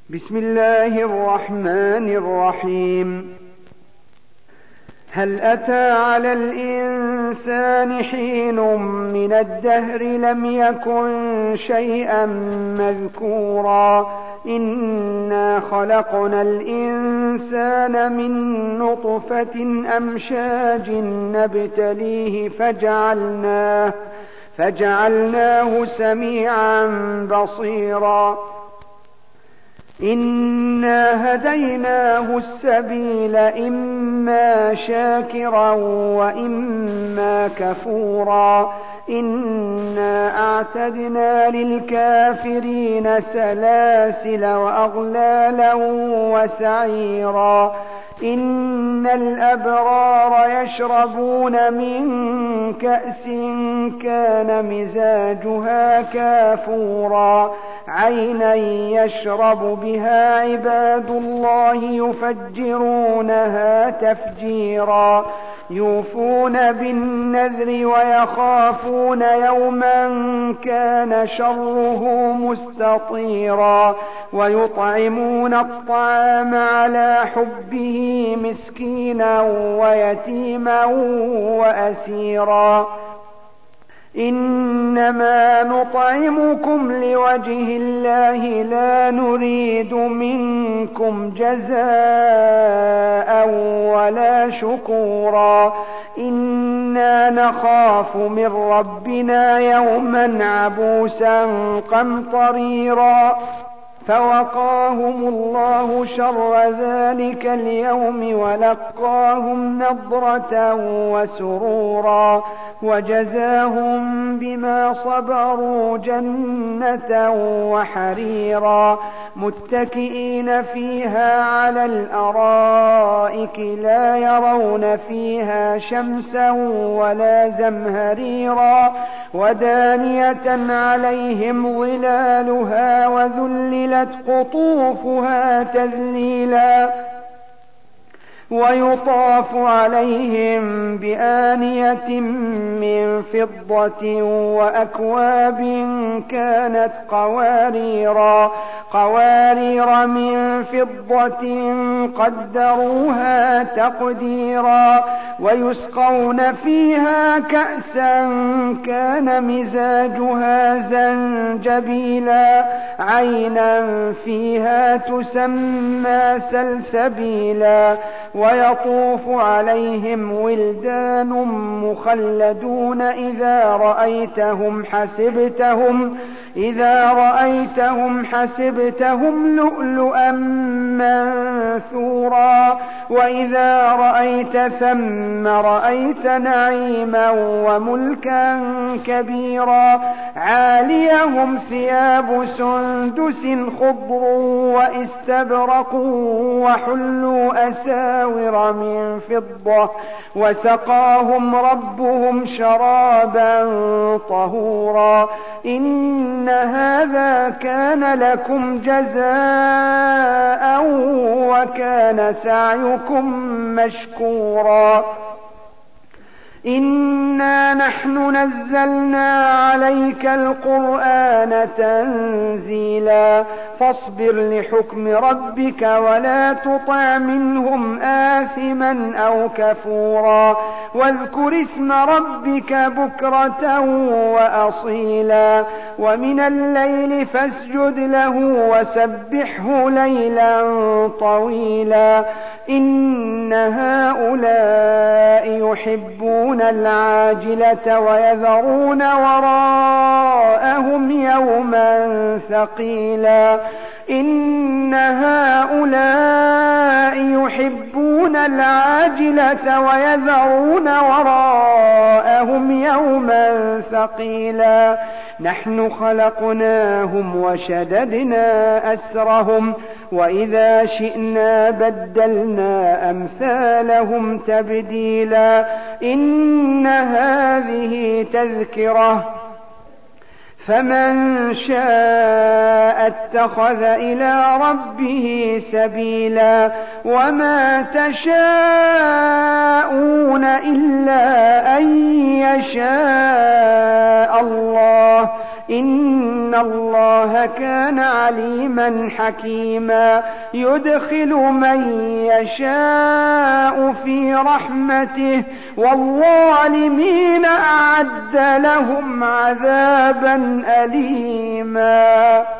بسم الله الرحمن الرحيم. هل أتى على الإنسان حين من الدهر لم يكن شيئا مذكورا إنا خلقنا الإنسان من نطفة أمشاج نبتليه فجعلناه سميعا بصيرا إنا هديناه السبيل إما شاكرا وإما كفورا إنا أعتدنا للكافرين سلاسل وأغلالا وسعيرا إن الأبرار يشربون من كأس كان مزاجها كافورا عينا يشرب بها عباد الله يفجرونها تفجيرا يوفون بالنذر ويخافون يوما كان شره مستطيرا ويطعمون الطعام على حبه مسكينا ويتيما وأسيرا إنما نطعمكم لوجه الله لا نريد منكم جزاء ولا شكورا إنا نخاف من ربنا يوما عبوسا قمطريرا فوقاهم الله شر ذلك اليوم ولقاهم نضرة وسرورا وجزاهم بما صبروا جنة وحريرا متكئين فيها على الأرائك لا يرون فيها شمسا ولا زمهريرا ودانية عليهم ظلالها وذللت قطوفها تذليلا ويطاف عليهم بآنية من فضة وأكواب كانت قوارير من فضة قدروها تقديرا ويسقون فيها كأسا كان مزاجها زنجبيلا عينا فيها تسمى سلسبيلا ويطوف عليهم ولدان مخلدون إذا رأيتهم حسبتهم لؤلؤا منثورا وإذا رأيت ثم رأيت نعيما وملكا كبيرا عاليهم ثياب سندس خضر واستبرق وحلوا أساور من فضة وسقاهم ربهم شرابا طهورا إن هذا كان لكم جزاء وكان سعيكم مشكورا إنا نحن نزلنا عليك القرآن تنزيلا فاصبر لحكم ربك ولا تطع منهم آثما أو كفورا واذكر اسم ربك بكرة وأصيلا ومن الليل فاسجد له وسبحه ليلا طويلا إن هؤلاء يحبون العاجلة ويذرون وراءهم يوما ثقيلا إن هؤلاء يحبون العاجلة ويذرون وراءهم يوما ثقيلا نحن خلقناهم وشددنا أسرهم وإذا شئنا بدلنا أمثالهم تبديلا إن هذه تذكرة فمن شاء اتخذ إلى ربه سبيلا وما تشاءون إلا أن يشاء الله إن الله كان عليما حكيما يدخل من يشاء في رحمته والظالمين أعد لهم عذابا أليما.